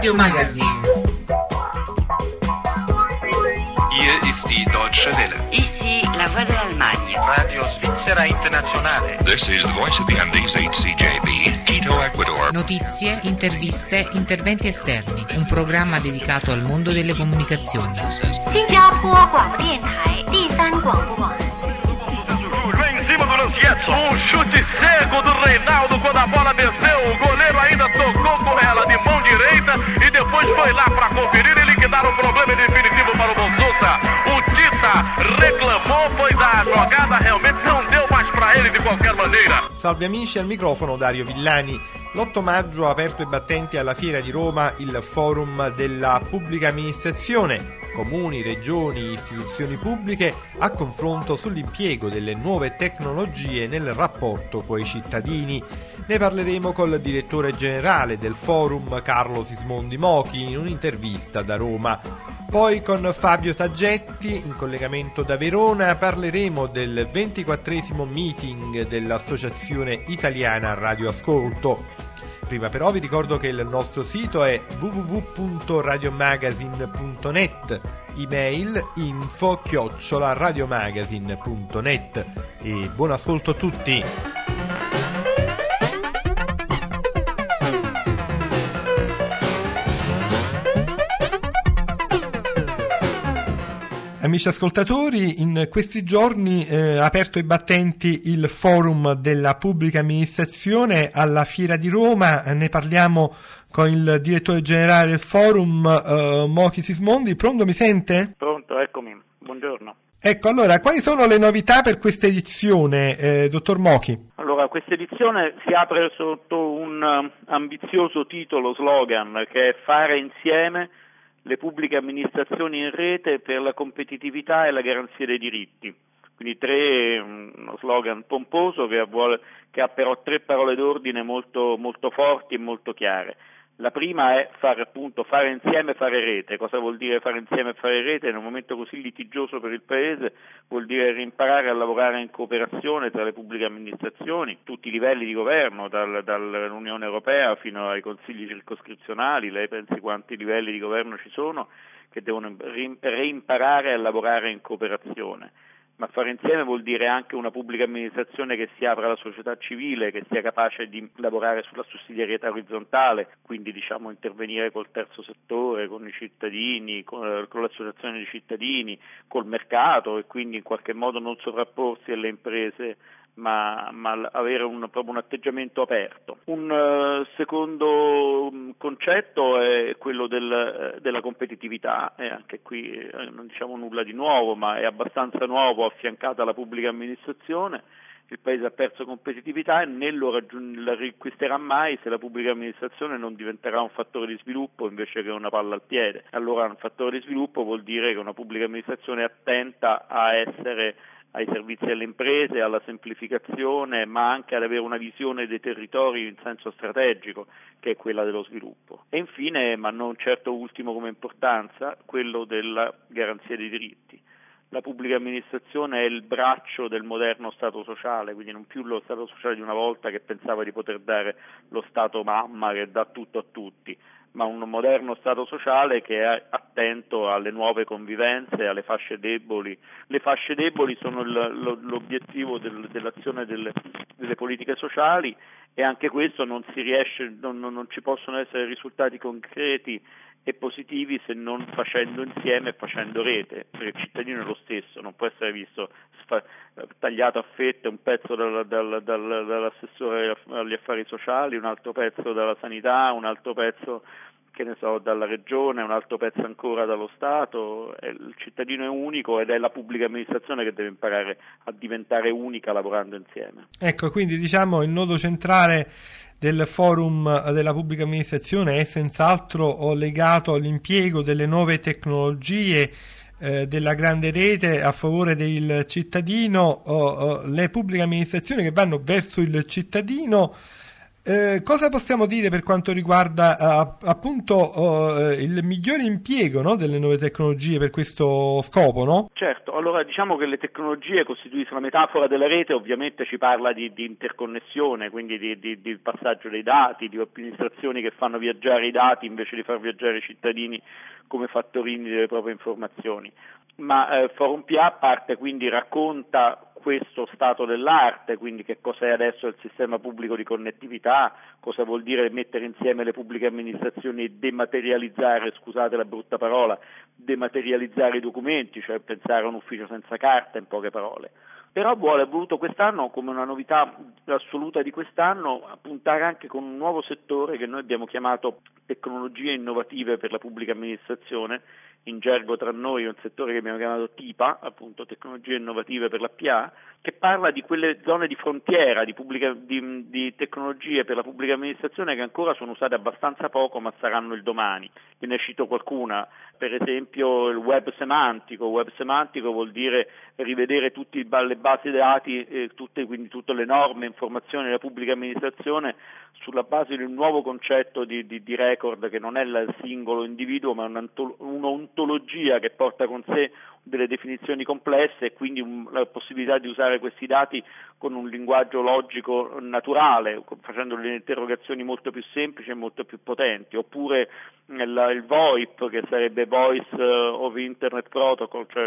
Radio Magazine. Hier ist die Deutsche Welle. Ici la voix de l'Allemagne. Radio Svizzera Internazionale. This is the voice of the Andes, HCJB, Quito, Ecuador. Notizie, interviste, interventi esterni. Un programma dedicato al mondo delle comunicazioni. 新加坡广播电台第三广播网。 Vem em cima do Lancietto. Um chute seco do Reinaldo quando a bola desceu. O goleiro ainda tocou com ela de mão direita e depois foi lá para conferir e liquidar o problema definitivo para o Bonsuta. O Tita reclamou, pois a jogada realmente não deu mais para ele de qualquer maneira. Salve amici, al microfono Dario Villani. L'8 maggio ha aperto i battenti alla Fiera di Roma il Forum della Pubblica Amministrazione. Comuni, regioni, istituzioni pubbliche a confronto sull'impiego delle nuove tecnologie nel rapporto coi cittadini. Ne parleremo col direttore generale del forum, Carlo Sismondi Mochi, in un'intervista da Roma. Poi con Fabio Taggetti, in collegamento da Verona, parleremo del 24esimo meeting dell'Associazione Italiana Radio Ascolto. Prima però vi ricordo che il nostro sito è www.radiomagazine.net, email info@radiomagazine.net e buon ascolto a tutti! Amici ascoltatori, in questi giorni ha aperto i battenti il forum della pubblica amministrazione alla Fiera di Roma. Ne parliamo con il direttore generale del forum, Mochi Sismondi. Pronto, mi sente? Pronto, eccomi. Buongiorno. Ecco, allora, quali sono le novità per questa edizione, dottor Mochi? Allora, questa edizione si apre sotto un ambizioso titolo, slogan, che è Fare insieme le pubbliche amministrazioni in rete per la competitività e la garanzia dei diritti. Quindi uno slogan pomposo che ha però tre parole d'ordine molto, molto forti e molto chiare. La prima è fare insieme, fare rete. Cosa vuol dire fare insieme e fare rete? In un momento così litigioso per il Paese vuol dire imparare a lavorare in cooperazione tra le pubbliche amministrazioni, tutti i livelli di governo, dall'Unione Europea fino ai consigli circoscrizionali. Lei pensi quanti livelli di governo ci sono che devono reimparare a lavorare in cooperazione. Ma fare insieme vuol dire anche una pubblica amministrazione che si apra alla società civile, che sia capace di lavorare sulla sussidiarietà orizzontale, quindi intervenire col terzo settore, con i cittadini, con l'associazione di cittadini, col mercato e quindi in qualche modo non sovrapporsi alle imprese ma avere proprio un atteggiamento aperto. Un secondo concetto è quello della competitività, e anche qui non diciamo nulla di nuovo, ma è abbastanza nuovo, affiancata alla pubblica amministrazione. Il Paese ha perso competitività e né la riacquisterà mai se la pubblica amministrazione non diventerà un fattore di sviluppo invece che una palla al piede. Allora un fattore di sviluppo vuol dire che una pubblica amministrazione è attenta a essere ai servizi alle imprese, alla semplificazione, ma anche ad avere una visione dei territori in senso strategico, che è quella dello sviluppo. E infine, ma non certo ultimo come importanza, quello della garanzia dei diritti. La pubblica amministrazione è il braccio del moderno Stato sociale, quindi non più lo Stato sociale di una volta che pensava di poter dare lo Stato mamma che dà tutto a tutti, ma un moderno Stato sociale che è attento alle nuove convivenze, alle fasce deboli. Le fasce deboli sono l'obiettivo dell'azione delle politiche sociali e anche questo non si riesce, non ci possono essere risultati concreti e positivi se non facendo insieme e facendo rete, perché il cittadino è lo stesso, non può essere visto tagliato a fette un pezzo dall'assessore agli affari sociali, un altro pezzo dalla sanità, un altro pezzo dalla regione, un altro pezzo ancora dallo Stato. Il cittadino è unico ed è la pubblica amministrazione che deve imparare a diventare unica lavorando insieme. Ecco, quindi il nodo centrale del forum della pubblica amministrazione è senz'altro legato all'impiego delle nuove tecnologie, della grande rete a favore del cittadino, le pubbliche amministrazioni che vanno verso il cittadino Cosa possiamo dire per quanto riguarda appunto il migliore impiego, no, delle nuove tecnologie per questo scopo, no? Certo, allora diciamo che le tecnologie costituiscono la metafora della rete, ovviamente ci parla di interconnessione, quindi di passaggio dei dati, di amministrazioni che fanno viaggiare i dati invece di far viaggiare i cittadini come fattorini delle proprie informazioni. Ma Forum PA parte, quindi racconta questo stato dell'arte, quindi che cos'è adesso il sistema pubblico di connettività, cosa vuol dire mettere insieme le pubbliche amministrazioni e dematerializzare, scusate la brutta parola, dematerializzare i documenti, cioè pensare a un ufficio senza carta, in poche parole. Però ha voluto quest'anno, come una novità assoluta di quest'anno, puntare anche con un nuovo settore che noi abbiamo chiamato tecnologie innovative per la pubblica amministrazione, in gergo tra noi è un settore che abbiamo chiamato TIPA, appunto tecnologie innovative per la PA, che parla di quelle zone di frontiera di tecnologie per la pubblica amministrazione che ancora sono usate abbastanza poco ma saranno il domani. Ne cito qualcuna, per esempio il web semantico. Web semantico vuol dire rivedere tutte le basi dati, quindi tutte le norme, informazioni della pubblica amministrazione sulla base di un nuovo concetto di record che non è il singolo individuo ma un'ontologia che porta con sé delle definizioni complesse e quindi la possibilità di usare questi dati con un linguaggio logico naturale, facendo delle interrogazioni molto più semplici e molto più potenti, oppure il VoIP, che sarebbe Voice of Internet Protocol, cioè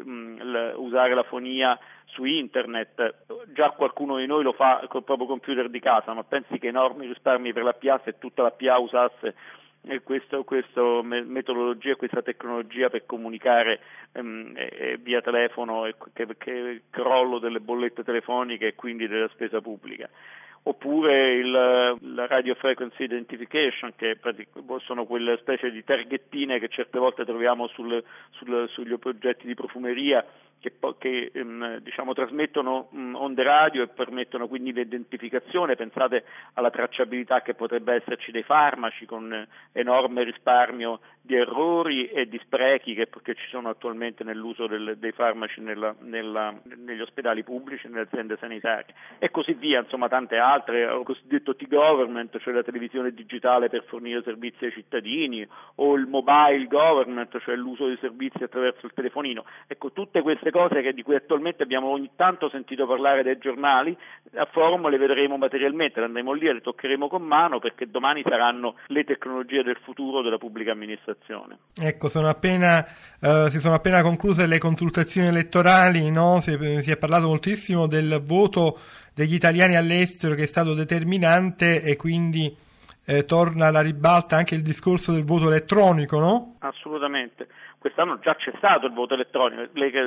usare la fonia su internet. Già qualcuno di noi lo fa col proprio computer di casa, ma pensi che enormi risparmi per la PA se tutta la PA usasse questa metodologia, questa tecnologia per comunicare via telefono e che crollo delle bollette telefoniche e quindi della spesa pubblica. Oppure la radio frequency identification, che sono quelle specie di targhettine che certe volte troviamo sugli oggetti di profumeria che trasmettono onde radio e permettono quindi l'identificazione. Pensate alla tracciabilità che potrebbe esserci dei farmaci, con enorme risparmio di errori e di sprechi che ci sono attualmente nell'uso dei farmaci negli ospedali pubblici, nelle aziende sanitarie e così via, insomma tante altre, il cosiddetto T-Government, cioè la televisione digitale per fornire servizi ai cittadini, o il mobile government, cioè l'uso dei servizi attraverso il telefonino. Ecco, tutte queste cose di cui attualmente abbiamo ogni tanto sentito parlare dai giornali, a Forum le vedremo materialmente, le andremo lì e le toccheremo con mano, perché domani saranno le tecnologie del futuro della pubblica amministrazione. Ecco, si sono appena concluse le consultazioni elettorali, no? Si è parlato moltissimo del voto degli italiani all'estero, che è stato determinante, e quindi torna alla ribalta anche il discorso del voto elettronico, no? Assolutamente. Quest'anno già c'è stato il voto elettronico.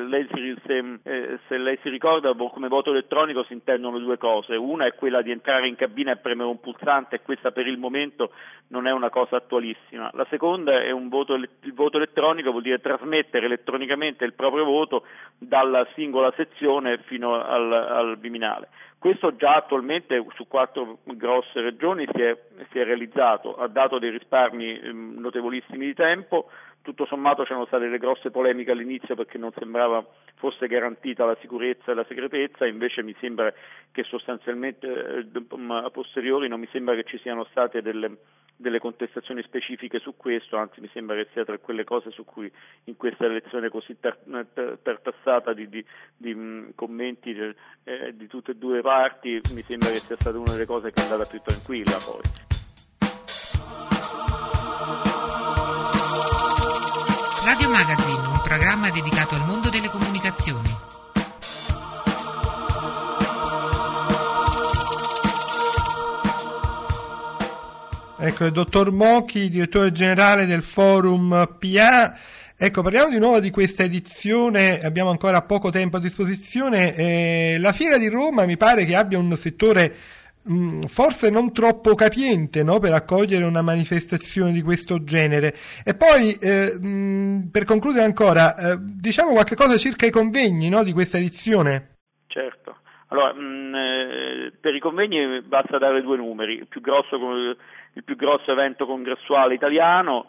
Se lei si ricorda, come voto elettronico si intendono due cose. Una è quella di entrare in cabina e premere un pulsante, e questa per il momento non è una cosa attualissima. La seconda è il voto elettronico vuol dire trasmettere elettronicamente il proprio voto dalla singola sezione fino al Viminale. Questo già attualmente su 4 grosse regioni si è realizzato, ha dato dei risparmi notevolissimi di tempo. Tutto sommato c'erano state delle grosse polemiche all'inizio perché non sembrava fosse garantita la sicurezza e la segretezza, invece mi sembra che sostanzialmente a posteriori non mi sembra che ci siano state delle contestazioni specifiche su questo, anzi mi sembra che sia tra quelle cose su cui in questa elezione così tartassata di commenti di tutte e due le parti, mi sembra che sia stata una delle cose che è andata più tranquilla poi. Radio Magazine, un programma dedicato al mondo delle comunicazioni. Ecco, il dottor Mochi, direttore generale del Forum PA. Ecco, parliamo di nuovo di questa edizione, abbiamo ancora poco tempo a disposizione. La Fiera di Roma mi pare che abbia un settore forse non troppo capiente, no, per accogliere una manifestazione di questo genere. E poi per concludere ancora, diciamo qualche cosa circa i convegni, no, di questa edizione. Certo, allora per i convegni basta dare 2 numeri: il più grosso evento congressuale italiano,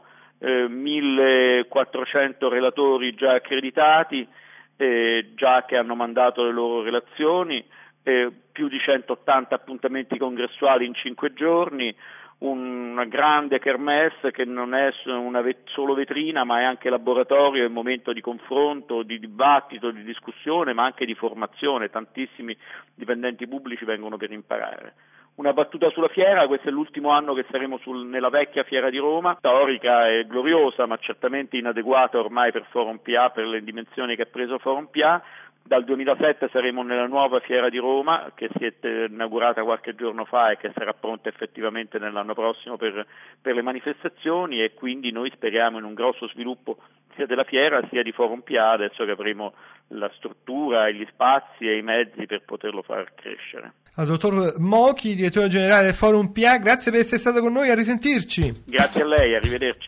1400 relatori già accreditati, già che hanno mandato le loro relazioni, più di 180 appuntamenti congressuali in 5 giorni, una grande kermesse che non è solo vetrina, ma è anche laboratorio e momento di confronto, di dibattito, di discussione, ma anche di formazione. Tantissimi dipendenti pubblici vengono per imparare. Una battuta sulla fiera: questo è l'ultimo anno che saremo nella vecchia fiera di Roma, storica e gloriosa, ma certamente inadeguata ormai per Forum PA, per le dimensioni che ha preso Forum PA. Dal 2007 saremo nella nuova fiera di Roma, che si è inaugurata qualche giorno fa e che sarà pronta effettivamente nell'anno prossimo per le manifestazioni, e quindi noi speriamo in un grosso sviluppo sia della fiera sia di Forum PA, adesso che avremo la struttura, gli spazi e i mezzi per poterlo far crescere. Al dottor Mochi, direttore generale del Forum PA, grazie per essere stato con noi, a risentirci. Grazie a lei, arrivederci.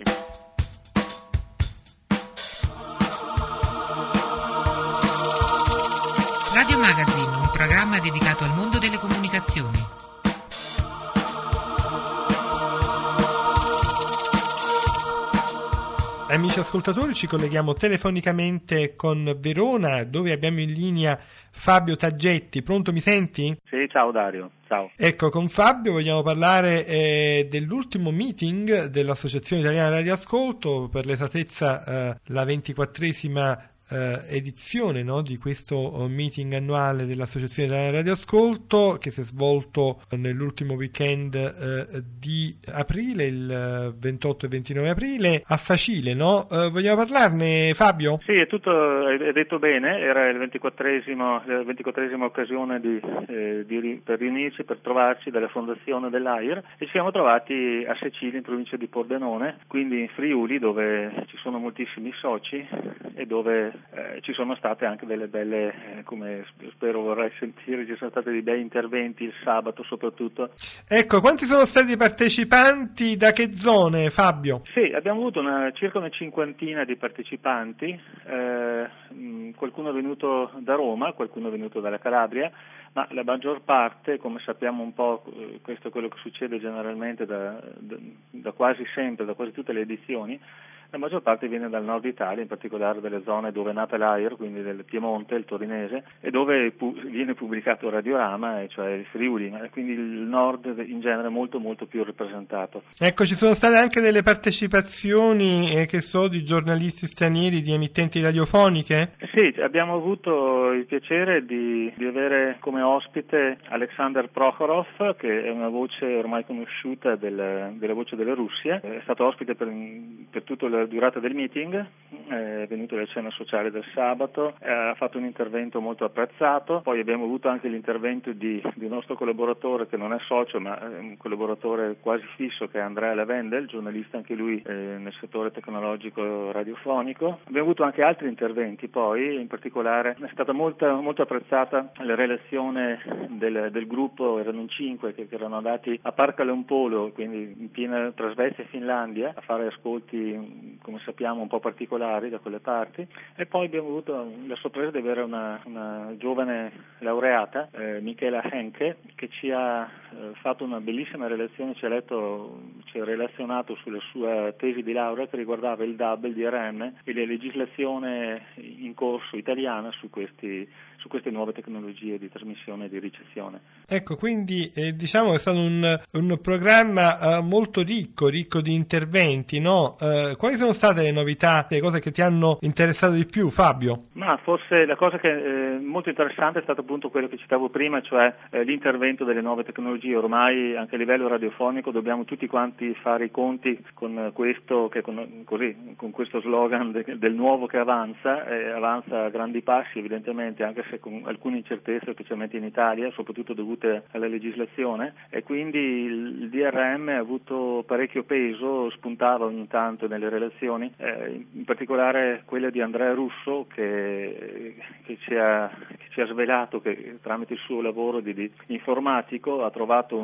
Radio Magazine, un programma dedicato al mondo delle comunicazioni. Amici ascoltatori, ci colleghiamo telefonicamente con Verona, dove abbiamo in linea Fabio Taggetti. Pronto, mi senti? Sì, ciao Dario, ciao. Ecco, con Fabio vogliamo parlare dell'ultimo meeting dell'Associazione Italiana Radio Ascolto, per l'esattezza la 24esima edizione, no, di questo meeting annuale dell'Associazione Italiana Radio Ascolto, che si è svolto nell'ultimo weekend di aprile, il 28 e 29 aprile a Sacile, no? Vogliamo parlarne, Fabio? Sì, è tutto, hai detto bene, era la 24esima occasione per riunirci, per trovarci dalla fondazione dell'AIR, e ci siamo trovati a Sacile, in provincia di Pordenone, quindi in Friuli, dove ci sono moltissimi soci e dove ci sono state anche delle belle, come spero vorrai sentire, ci sono stati dei bei interventi il sabato soprattutto. Ecco, quanti sono stati i partecipanti, da che zone, Fabio? Sì, abbiamo avuto circa una cinquantina di partecipanti, qualcuno è venuto da Roma, qualcuno è venuto dalla Calabria, ma la maggior parte, come sappiamo un po', questo è quello che succede generalmente da quasi sempre, da quasi tutte le edizioni, la maggior parte viene dal nord Italia, in particolare dalle zone dove è nata l'AIR, quindi del Piemonte, il Torinese, e dove viene pubblicato Radiorama, cioè il Friuli, quindi il nord in genere molto molto più rappresentato. Ecco, ci sono state anche delle partecipazioni, di giornalisti stranieri, di emittenti radiofoniche? Sì, abbiamo avuto il piacere di avere come ospite Alexander Prokhorov, che è una voce ormai conosciuta della voce della Russia, è stato ospite per tutta la durata del meeting, è venuto alla cena sociale del sabato, ha fatto un intervento molto apprezzato. Poi abbiamo avuto anche l'intervento di un nostro collaboratore, che non è socio ma è un collaboratore quasi fisso, che è Andrea Lavendel, giornalista anche lui nel settore tecnologico radiofonico. Abbiamo avuto anche altri interventi, poi in particolare è stata molto apprezzata la relazione del gruppo, erano in 5 che erano andati a Parkaleonpolo, quindi in piena tra Svezia e Finlandia, a fare ascolti, come sappiamo, un po' particolari da quelle parti. E poi abbiamo avuto la sorpresa di avere una giovane laureata, Michela Henke, che ci ha fatto una bellissima relazione, ci ha relazionato sulla sua tesi di laurea che riguardava il DAB, il DRM e la legislazione in corso italiana su queste nuove tecnologie di trasmissione e di ricezione. Ecco, quindi è stato un programma molto ricco di interventi, no? Quali sono state le novità, le cose che ti hanno interessato di più, Fabio? Ma forse la cosa che è molto interessante è stato appunto quello che citavo prima, cioè l'intervento delle nuove tecnologie. Ormai anche a livello radiofonico dobbiamo tutti quanti fare i conti con questo, con questo slogan del nuovo che avanza a grandi passi, evidentemente, anche se con alcune incertezze, specialmente in Italia, soprattutto dovute alla legislazione, e quindi il DRM ha avuto parecchio peso, spuntava ogni tanto nelle relazioni, in particolare quella di Andrea Russo, che ci ha svelato che tramite il suo lavoro di informatico ha trovato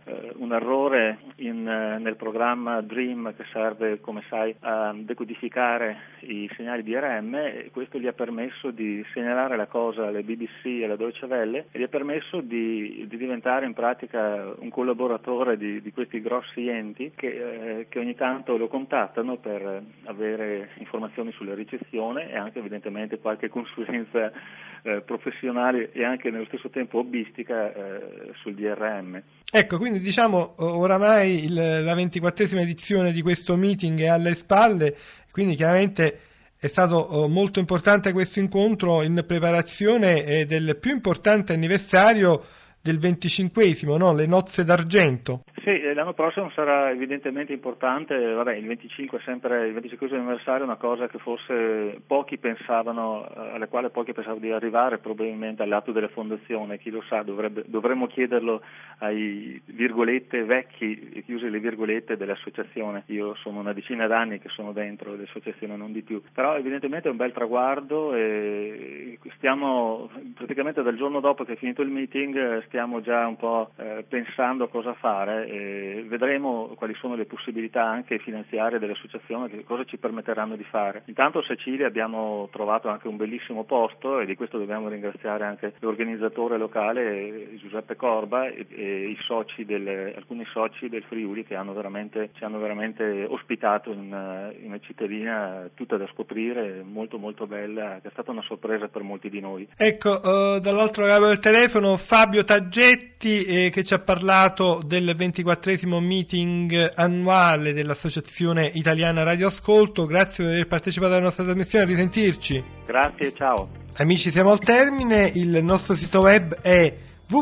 un errore nel programma Dream, che serve, come sai, a decodificare i segnali DRM, e questo gli ha permesso di segnalare la cosa alle BBC e alla Deutsche Welle, e gli ha permesso di diventare in pratica un collaboratore di questi grossi enti che ogni tanto lo contattano per avere informazioni sulla recessione e anche evidentemente qualche consulenza professionale e anche nello stesso tempo hobbistica sul DRM. Ecco, quindi diciamo oramai la 24esima edizione di questo meeting è alle spalle, quindi chiaramente è stato molto importante questo incontro in preparazione del più importante anniversario del 25esimo, no? Le nozze d'argento. Sì, l'anno prossimo sarà evidentemente importante. Il 25 è sempre il 25esimo anniversario, è una cosa che forse pochi pensavano, alle quali pochi pensavano di arrivare, probabilmente all'atto della fondazione. Chi lo sa, dovremmo chiederlo ai virgolette vecchi, chiuse le virgolette, dell'associazione. Io sono una decina d'anni che sono dentro l'associazione, non di più. Però evidentemente è un bel traguardo e stiamo praticamente dal giorno dopo che è finito il meeting stiamo già un po' pensando a cosa fare. E vedremo quali sono le possibilità anche finanziarie dell'associazione, che cosa ci permetteranno di fare. Intanto a Sicilia abbiamo trovato anche un bellissimo posto e di questo dobbiamo ringraziare anche l'organizzatore locale Giuseppe Corba e i soci alcuni soci del Friuli che ci hanno veramente ospitato in una cittadina tutta da scoprire, molto molto bella, che è stata una sorpresa per molti di noi. Ecco, dall'altro lato del telefono Fabio Taggetti che ci ha parlato del 24esimo meeting annuale dell'Associazione Italiana Radio Ascolto. Grazie per aver partecipato alla nostra trasmissione, a risentirci. Grazie, ciao. Amici, siamo al termine. Il nostro sito web è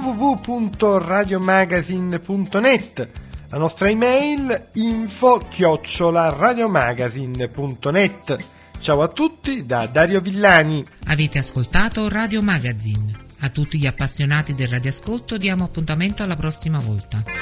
www.radiomagazine.net, la nostra email info@radiomagazine.net. Ciao a tutti da Dario Villani. Avete ascoltato Radio Magazine. A tutti gli appassionati del radioascolto diamo appuntamento alla prossima volta.